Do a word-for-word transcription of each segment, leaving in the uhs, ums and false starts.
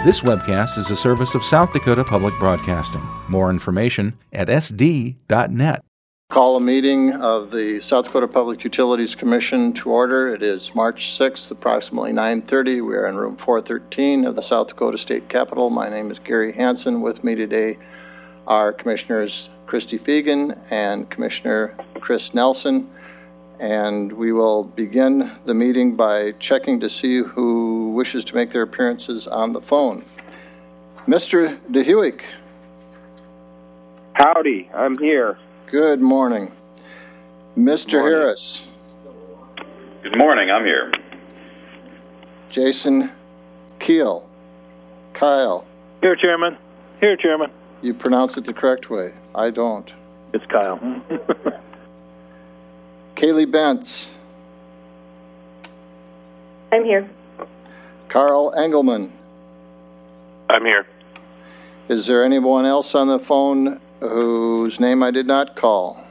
This webcast is a service of South Dakota Public Broadcasting. More information at s d dot net. Call a meeting of the South Dakota Public Utilities Commission to order. It is March sixth, approximately nine thirty. We are in room four thirteen of the South Dakota State Capitol. My name is Gary Hansen. With me today are Commissioners Christy Fegan and Commissioner Chris Nelson. And we will begin the meeting by checking to see who wishes to make their appearances on the phone. Mister DeHuick. Howdy, I'm here. Good morning. Mister Good morning. Harris. Good morning, I'm here. Jason Keel. Kyle. Here, Chairman. Here, Chairman. You pronounce it the correct way. I don't. It's Kyle. Kaylee Bentz. I'm here. Carl Engelman. I'm here. Is there anyone else on the phone whose name I did not call?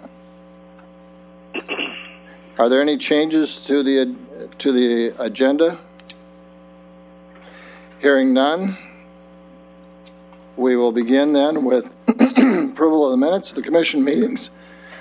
Are there any changes to the to the agenda? Hearing none, we will begin then with approval of the minutes of the commission meetings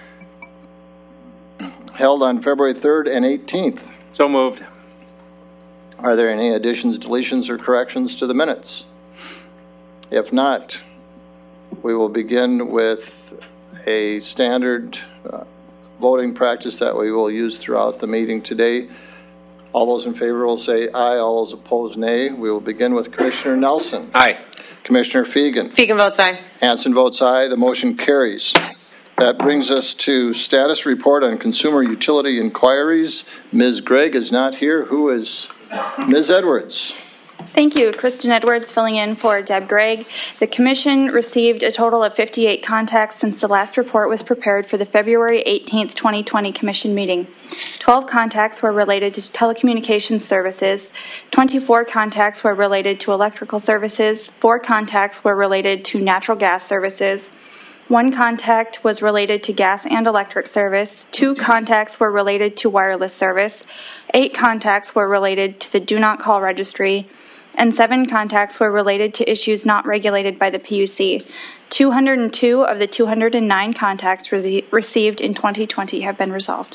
held on February third and eighteenth. So moved. Are there any additions, deletions, or corrections to the minutes? If not, we will begin with a standard uh, voting practice that we will use throughout the meeting today. All those in favor will say aye. All those opposed, nay. We will begin with Commissioner Nelson. Aye. Commissioner Fegan. Fegan votes aye. Hansen votes aye. The motion carries. That brings us to status report on consumer utility inquiries. Miz Gregg is not here. Who is Miz Edwards? Thank you. Kristen Edwards filling in for Deb Gregg. The Commission received a total of fifty-eight contacts since the last report was prepared for the February eighteenth, twenty twenty Commission meeting. twelve contacts were related to telecommunications services, twenty-four contacts were related to electrical services, four contacts were related to natural gas services, one contact was related to gas and electric service, two contacts were related to wireless service, eight contacts were related to the Do Not Call registry, and seven contacts were related to issues not regulated by the P U C. two hundred two of the two hundred nine contacts re- received in twenty twenty have been resolved.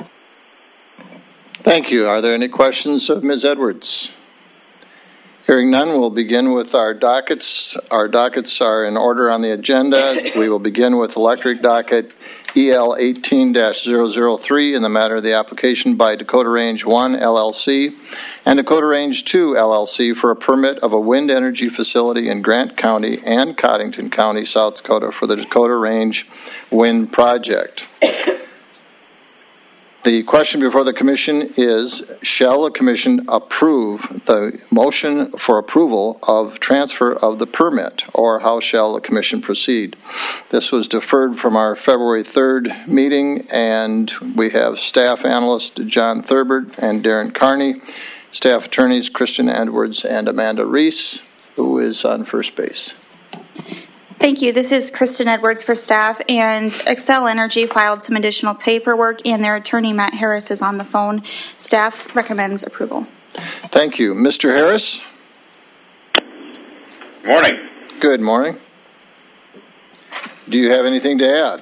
Thank you. Are there any questions of Miz Edwards? Hearing none, we'll begin with our dockets. Our dockets are in order on the agenda. We will begin with electric docket E L eighteen dash zero zero three in the matter of the application by Dakota Range one L L C and Dakota Range two L L C for a permit of a wind energy facility in Grant County and Cottington County, South Dakota for the Dakota Range Wind Project. The question before the Commission is, shall the Commission approve the motion for approval of transfer of the permit, or how shall the Commission proceed? This was deferred from our February third meeting, and we have staff analyst John Thurbert and Darren Carney, staff attorneys Christian Edwards and Amanda Reese, who is on first base. Thank you. This is Kristen Edwards for staff, and Xcel Energy filed some additional paperwork, and their attorney, Matt Harris, is on the phone. Staff recommends approval. Thank you. Mister Harris? Good morning. Good morning. Do you have anything to add?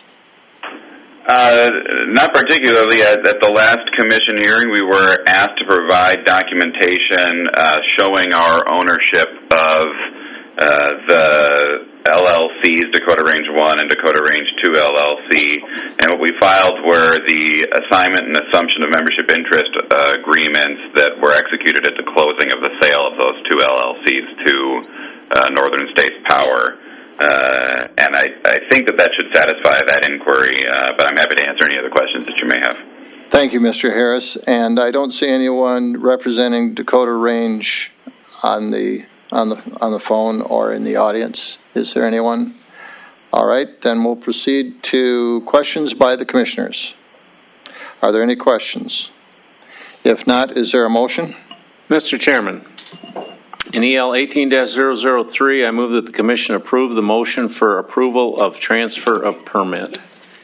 Uh, not particularly. At, at the last commission hearing, we were asked to provide documentation uh, showing our ownership of uh, the L L Cs, Dakota Range one and Dakota Range two L L C, and what we filed were the assignment and assumption of membership interest uh, agreements that were executed at the closing of the sale of those two L L Cs to uh, Northern States Power. Uh, and I, I think that that should satisfy that inquiry, uh, but I'm happy to answer any other questions that you may have. Thank you, Mister Harris. And I don't see anyone representing Dakota Range on the on the on the phone or in the audience. Is there anyone? All right, then we'll proceed to questions by the commissioners. Are there any questions? If not, is there a motion? Mister Chairman, in E L eighteen dash zero zero three, I move that the Commission approve the motion for approval of transfer of permit.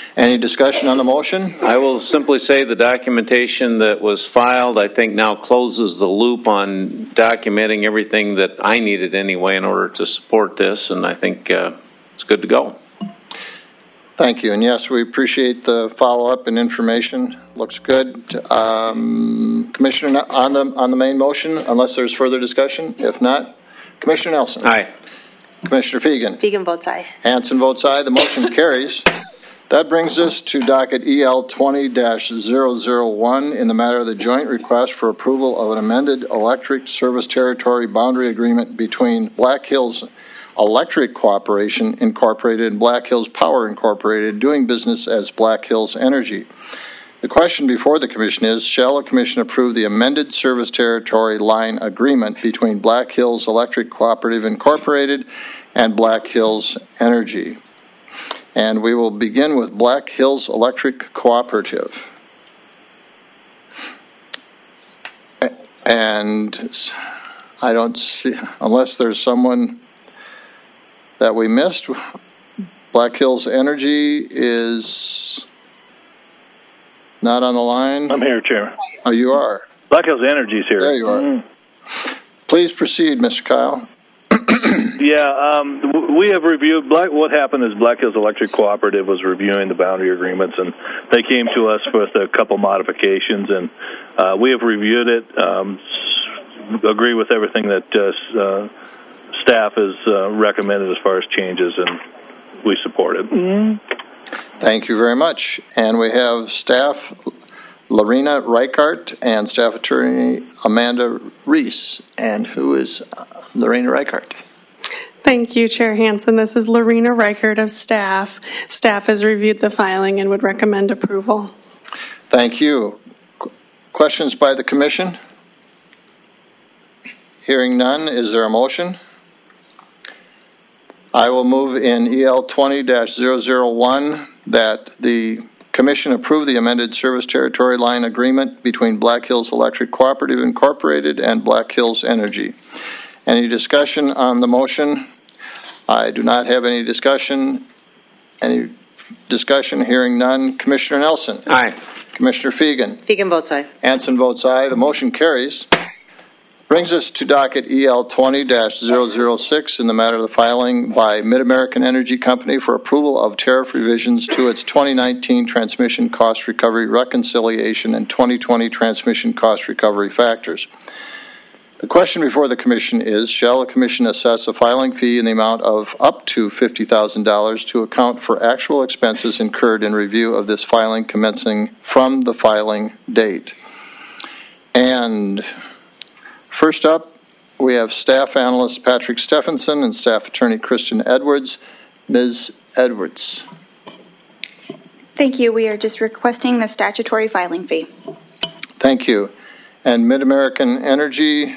Any discussion on the motion? I will simply say the documentation that was filed, I think, now closes the loop on documenting everything that I needed anyway in order to support this, and I think uh, it's good to go. Thank you. And yes, we appreciate the follow-up and information. Looks good. Um, Commissioner, on the on the main motion, unless there's further discussion. If not, Commissioner Nelson. Aye. Commissioner Fegan. Fegan votes aye. Hanson votes aye. The motion carries. That brings us to docket E L twenty dash zero zero one in the matter of the joint request for approval of an amended electric service territory boundary agreement between Black Hills Electric Cooperation Incorporated and Black Hills Power Incorporated, doing business as Black Hills Energy. The question before the Commission is, shall the Commission approve the amended service territory line agreement between Black Hills Electric Cooperative Incorporated and Black Hills Energy? And we will begin with Black Hills Electric Cooperative. And I don't see, unless there's someone that we missed, Black Hills Energy is not on the line. I'm here, Chairman. Oh, you are? Black Hills Energy's here. There you are. Mm. Please proceed, Mister Kyle. Yeah, um, w- we have reviewed, Black. What happened is Black Hills Electric Cooperative was reviewing the boundary agreements, and they came to us with a couple modifications, and uh, we have reviewed it, um, s- agree with everything that uh, uh, staff has uh, recommended as far as changes, and we support it. Mm. Thank you very much. And we have staff Lorena Reichart and staff attorney Amanda Reese. And who is Lorena Reichart? Thank you, Chair Hanson. This is Lorena Reichert of staff. Staff has reviewed the filing and would recommend approval. Thank you. Qu- questions by the Commission? Hearing none, is there a motion? I will move in E L twenty dash zero zero one that the Commission approve the amended service territory line agreement between Black Hills Electric Cooperative Incorporated and Black Hills Energy. Any discussion on the motion? I do not have any discussion. Any discussion? Hearing none. Commissioner Nelson. Aye. Commissioner Fegan. Fegan votes aye. Hanson votes aye. The motion carries. Brings us to docket E L twenty dash zero zero six in the matter of the filing by Mid-American Energy Company for approval of tariff revisions to its twenty nineteen transmission cost recovery reconciliation and twenty twenty transmission cost recovery factors. The question before the Commission is, shall the Commission assess a filing fee in the amount of up to fifty thousand dollars to account for actual expenses incurred in review of this filing commencing from the filing date? And first up, we have Staff Analyst Patrick Stephenson and Staff Attorney Kristen Edwards. Miz Edwards. Thank you. We are just requesting the statutory filing fee. Thank you. And Mid-American Energy,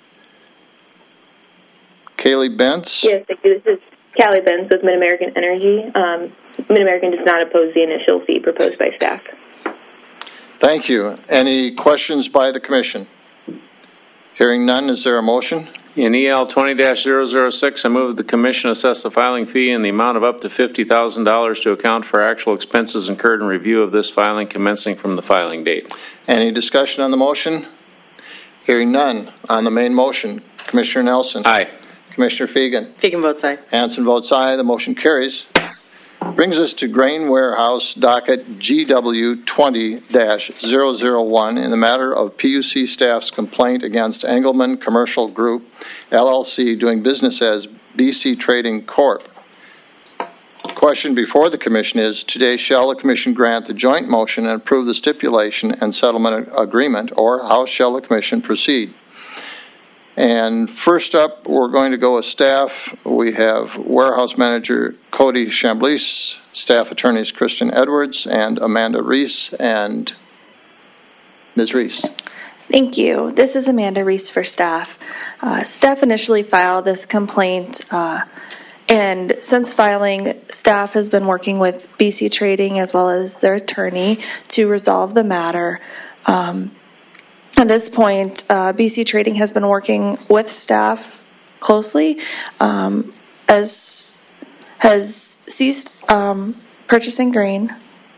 Kaylee Bentz. Yes, thank you. This is Callie Benz with Mid-American Energy. Um, Mid-American does not oppose the initial fee proposed by staff. Thank you. Any questions by the Commission? Hearing none, is there a motion? In E L twenty dash zero zero six, I move the Commission assess the filing fee in the amount of up to fifty thousand dollars to account for actual expenses incurred in review of this filing commencing from the filing date. Any discussion on the motion? Hearing none. On the main motion, Commissioner Nelson. Aye. Commissioner Fegan. Fegan votes aye. Hanson votes aye. The motion carries. Brings us to Grain Warehouse docket G W twenty dash zero zero one in the matter of P U C staff's complaint against Engelman Commercial Group, L L C, doing business as B C Trading Corp. The question before the Commission is, today shall the Commission grant the joint motion and approve the stipulation and settlement agreement, or how shall the Commission proceed? And first up, we're going to go with staff. We have Warehouse Manager Cody Chambliss, Staff Attorneys Kristen Edwards and Amanda Reese, and Miz Reese. Thank you. This is Amanda Reese for staff. Uh, staff initially filed this complaint, uh, and since filing, staff has been working with B C Trading as well as their attorney to resolve the matter. Um, At this point, uh, B C Trading has been working with staff closely, um, as has ceased um, purchasing grain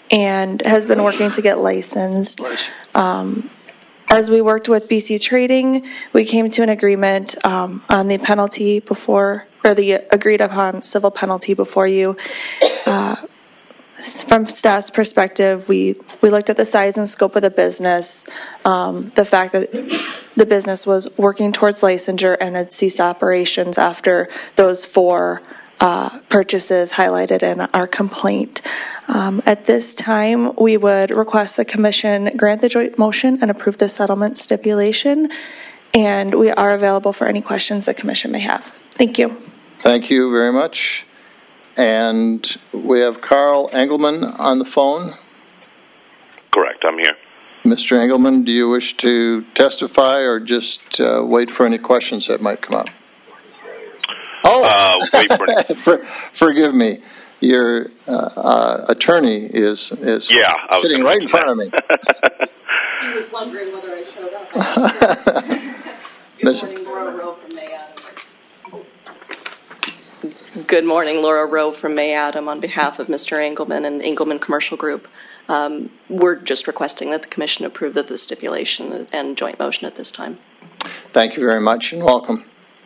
and has been working to get licensed. Um, as we worked with B C Trading, we came to an agreement um, on the penalty before, or the agreed upon civil penalty before you. Uh, From staff's perspective, we, we looked at the size and scope of the business, um, the fact that the business was working towards licensure and had ceased operations after those four uh, purchases highlighted in our complaint. Um, at this time, we would request the commission grant the joint motion and approve the settlement stipulation, and we are available for any questions the commission may have. Thank you. Thank you very much. And we have Carl Engelman on the phone. Correct, I'm here. Mister Engelman, do you wish to testify or just uh, wait for any questions that might come up? Oh, uh, wait for, for forgive me. Your uh, uh, attorney is is yeah, sitting right in front of me. He was wondering whether I showed up. Good morning, Laura Rowe from May Adam. Good morning, Laura Rowe from May Adam on behalf of Mister Engelman and Engelman Commercial Group. Um, we're just requesting that the Commission approve of the stipulation and joint motion at this time. Thank you very much and welcome.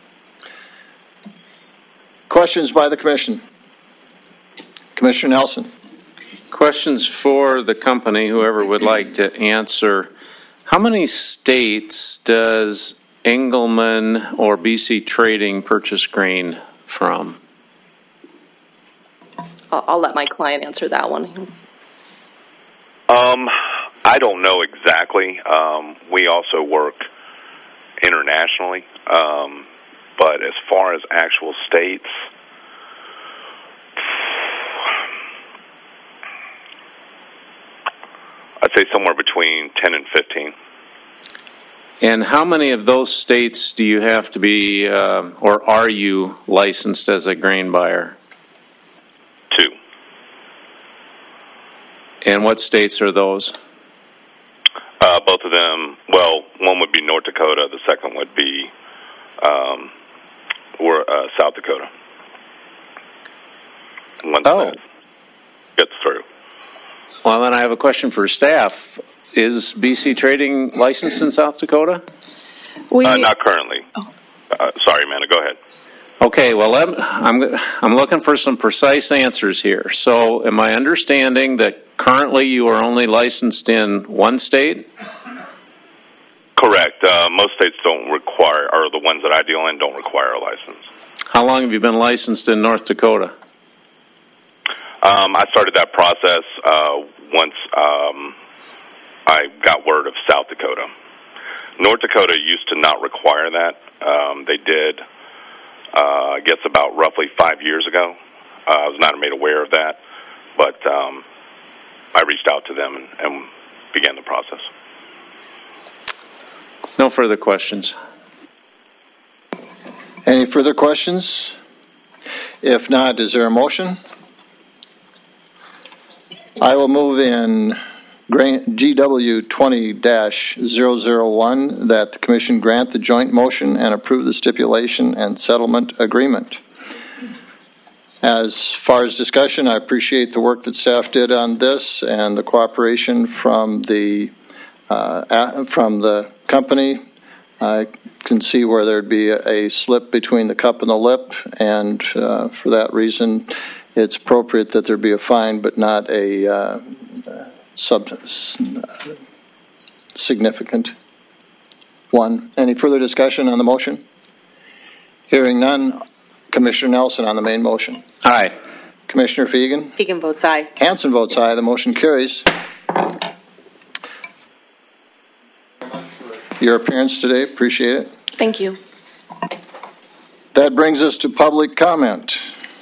Questions by the Commission? Commissioner Nelson. Questions for the company, whoever would like to answer. How many states does Engelman or B C Trading purchase grain from? I'll let my client answer that one. Um, I don't know exactly. Um, we also work internationally, um, but as far as actual states, I'd say somewhere between ten and fifteen. And how many of those states do you have to be, uh, or are you licensed as a grain buyer? Two. And what states are those? Uh, both of them, well, one would be North Dakota, the second would be um, or, uh, South Dakota. Once oh. that gets through. Well, then I have a question for staff. Is B C Trading licensed in South Dakota? We, uh, not currently. Oh. Uh, sorry, Amanda, go ahead. Okay, well, I'm, I'm, I'm looking for some precise answers here. So am I understanding that currently you are only licensed in one state? Correct. Uh, most states don't require, or the ones that I deal in don't require a license. How long have you been licensed in North Dakota? Um, I started that process uh, once um, I got word of South Dakota. North Dakota used to not require that. Um, they did, uh, I guess, about roughly five years ago. Uh, I was not made aware of that, but um, I reached out to them and, and began the process. No further questions. Any further questions? If not, is there a motion? I will move in G W twenty dash zero zero one that the Commission grant the joint motion and approve the stipulation and settlement agreement. As far as discussion, I appreciate the work that staff did on this and the cooperation from the uh, from the company. I can see where there'd be a, a slip between the cup and the lip, and uh, for that reason, it's appropriate that there be a fine, but not a uh, sub significant one. Any further discussion on the motion? Hearing none. Commissioner Nelson on the main motion. Aye. Commissioner Fegan? Fegan votes aye. Hansen votes aye. The motion carries. Your appearance today, appreciate it. Thank you. That brings us to public comment.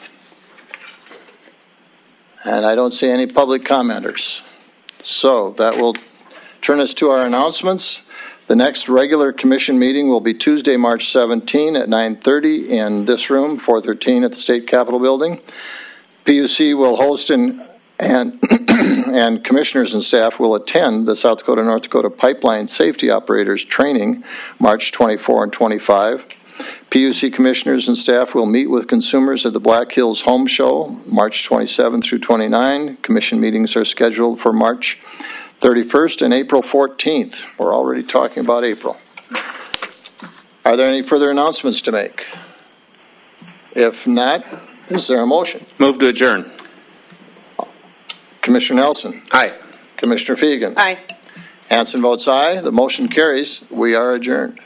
And I don't see any public commenters. So that will turn us to our announcements. The next regular commission meeting will be Tuesday, March seventeenth at nine thirty in this room, four thirteen at the State Capitol Building. P U C will host and and, and commissioners and staff will attend the South Dakota North Dakota Pipeline Safety Operators Training March twenty-fourth and twenty-fifth. P U C commissioners and staff will meet with consumers at the Black Hills Home Show, March twenty-seventh through twenty-ninth. Commission meetings are scheduled for March thirty-first and April fourteenth. We're already talking about April. Are there any further announcements to make? If not, is there a motion? Move to adjourn. Commissioner Nelson. Aye. Commissioner Fegan. Aye. Hanson votes aye. The motion carries. We are adjourned.